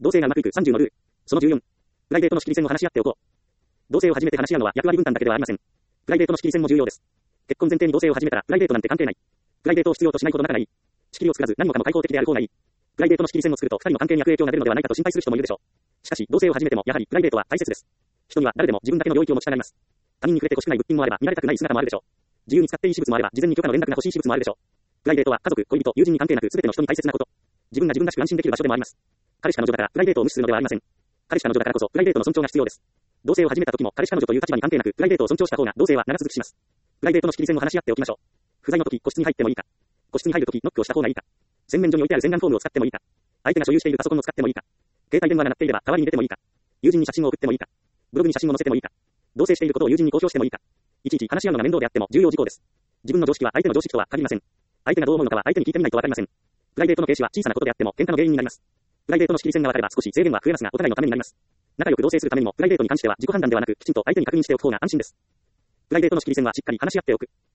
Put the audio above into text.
同棲がうまくいく30のルール。その14。プライベートの仕切り線を話し合っておこう。同棲を始めて話し合うのは役割分担だけではありません。プライベートの仕切り線も重要です。結婚前提に同棲を始めたらプライベートなんて関係ない。プライベートを必要としないほど仲がいい。仕切りを作らず何もかも開放的である方がいい。プライベートの仕切り線を作ると二人の関係に悪影響が出るのではないかと心配する人もいるでしょう。しかし、同棲を始めてもやはりプライベートは大切です。人には誰でも自分だけの領域を持ちたがります。他人に触れて欲しくない物品もあれば見られたくない姿もあるでしょう。自由に使っていい私物もあれば事前に許可の連絡が欲しい私物もあるでしょう。プライベートは家族、恋人、友人に関係なく全ての人に大切なこと。自分が自分らしく安心できる場所でもあります。彼氏彼女だからプライベートを無視するのではありません。彼氏彼女だからこそプライベートの尊重が必要です。同棲を始めた時も彼氏彼女という立場に関係なくプライベートを尊重した方が同棲は長続きします。プライベートの仕切り線を話し合っておきましょう。不在の時個室に入ってもいいか。個室に入る時ノックをした方がいいか。洗面所に置いてある洗顔フォームを使ってもいいか。相手が所有しているパソコンを使ってもいいか。携帯電話が鳴っていれば代わりに出てもいいか。友人に写真を送ってもいいか。ブログに写真を載せてもいいか。同棲していることを友人に公表してもいいか。いちいち話し合うのが面倒であっても重要事項です。自分の常識は相手の常識とは限りません。相手がどう思うのかは相手に聞いてみないとわかりません。プライベートの軽視は小さなことであっても喧嘩の原因になります。プライベートの仕切り線が分かれば少し制限は増えますがお互いのためになります。仲良く同棲するためにもプライベートに関しては自己判断ではなくきちんと相手に確認しておく方が安心です。プライベートの仕切り線はしっかり話し合っておく。